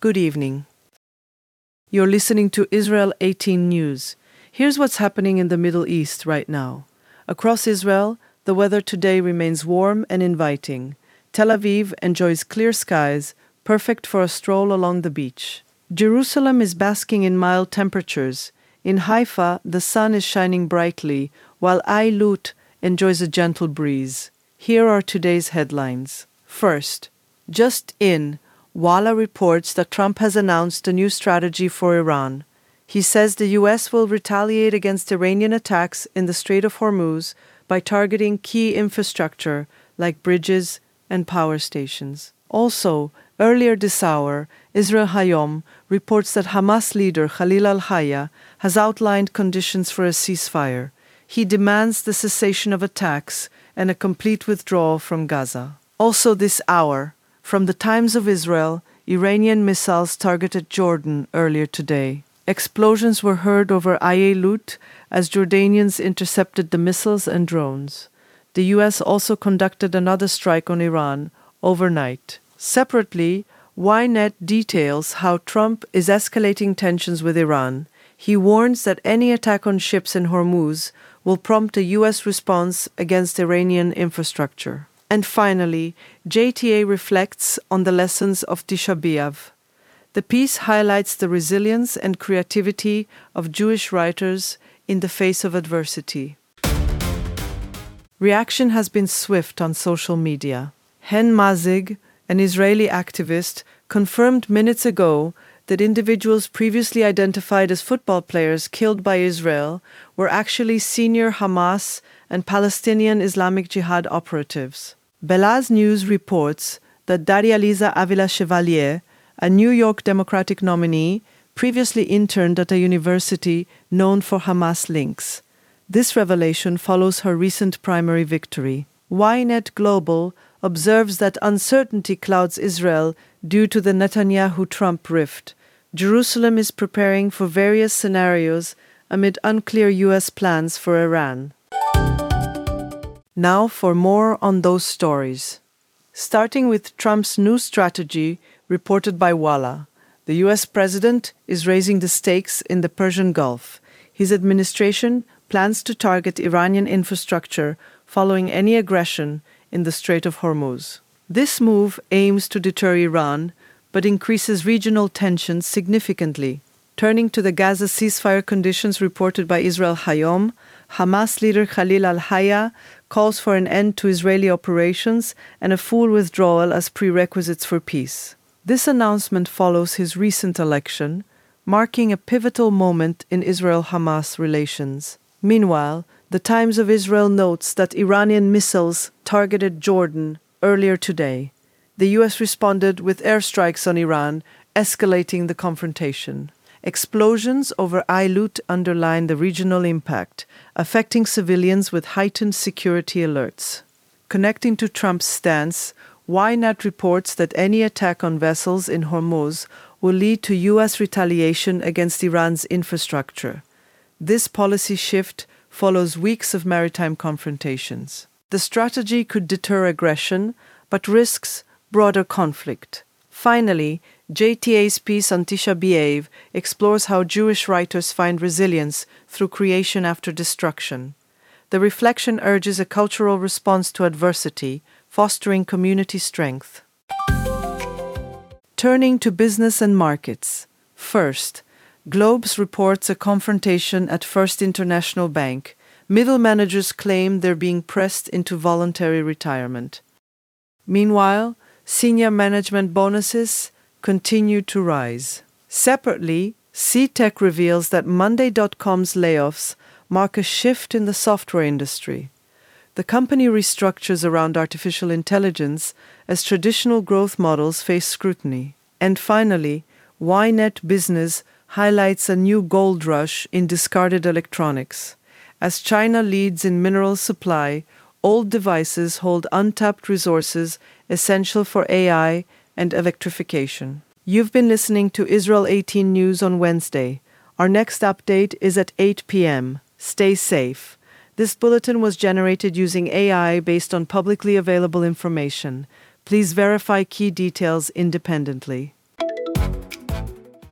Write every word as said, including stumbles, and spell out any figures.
Good evening. You're listening to Israel eighteen News. Here's what's happening in the Middle East right now. Across Israel, the weather today remains warm and inviting. Tel Aviv enjoys clear skies, perfect for a stroll along the beach. Jerusalem is basking in mild temperatures. In Haifa, the sun is shining brightly, while Eilut enjoys a gentle breeze. Here are today's headlines. First, just in, Walla reports that Trump has announced a new strategy for Iran. He says the U S will retaliate against Iranian attacks in the Strait of Hormuz by targeting key infrastructure like bridges and power stations. Also, earlier this hour, Israel Hayom reports that Hamas leader Khalil al-Hayya has outlined conditions for a ceasefire. He demands the cessation of attacks and a complete withdrawal from Gaza. Also this hour, from the Times of Israel, Iranian missiles targeted Jordan earlier today. Explosions were heard over Eilut as Jordanians intercepted the missiles and drones. The U S also conducted another strike on Iran overnight. Separately, Ynet details how Trump is escalating tensions with Iran. He warns that any attack on ships in Hormuz will prompt a U S response against Iranian infrastructure. And finally, J T A reflects on the lessons of Tisha B'Av. The piece highlights the resilience and creativity of Jewish writers in the face of adversity. Reaction has been swift on social media. Hen Mazig, an Israeli activist, confirmed minutes ago that individuals previously identified as football players killed by Israel were actually senior Hamas and Palestinian Islamic Jihad operatives. Belaz News reports that Daria Liza Avila Chevalier, a New York Democratic nominee, previously interned at a university known for Hamas links. This revelation follows her recent primary victory. Ynet Global observes that uncertainty clouds Israel due to the Netanyahu-Trump rift. Jerusalem is preparing for various scenarios amid unclear U S plans for Iran. Now for more on those stories. Starting with Trump's new strategy reported by Walla, the U S president is raising the stakes in the Persian Gulf. His administration plans to target Iranian infrastructure following any aggression in the Strait of Hormuz. This move aims to deter Iran, but increases regional tensions significantly. Turning to the Gaza ceasefire conditions reported by Israel Hayom, Hamas leader Khalil al-Hayya calls for an end to Israeli operations and a full withdrawal as prerequisites for peace. This announcement follows his recent election, marking a pivotal moment in Israel-Hamas relations. Meanwhile, the Times of Israel notes that Iranian missiles targeted Jordan earlier today. The U S responded with airstrikes on Iran, escalating the confrontation. Explosions over Eilut underline the regional impact, affecting civilians with heightened security alerts. Connecting to Trump's stance, Ynet reports that any attack on vessels in Hormuz will lead to U S retaliation against Iran's infrastructure. This policy shift follows weeks of maritime confrontations. The strategy could deter aggression, but risks broader conflict. Finally, J T A's piece on Tisha B'Av explores how Jewish writers find resilience through creation after destruction. The reflection urges a cultural response to adversity, fostering community strength. Turning to business and markets. First, Globes reports a confrontation at First International Bank. Middle managers claim they're being pressed into voluntary retirement. Meanwhile, senior management bonuses continue to rise. Separately, C Tech reveals that Monday dot com's layoffs mark a shift in the software industry. The company restructures around artificial intelligence as traditional growth models face scrutiny. And finally, Ynet Business highlights a new gold rush in discarded electronics. As China leads in mineral supply, old devices hold untapped resources essential for A I and electrification. You've been listening to Israel eighteen News on Wednesday. Our next update is at eight p.m. Stay safe. This bulletin was generated using A I based on publicly available information. Please verify key details independently.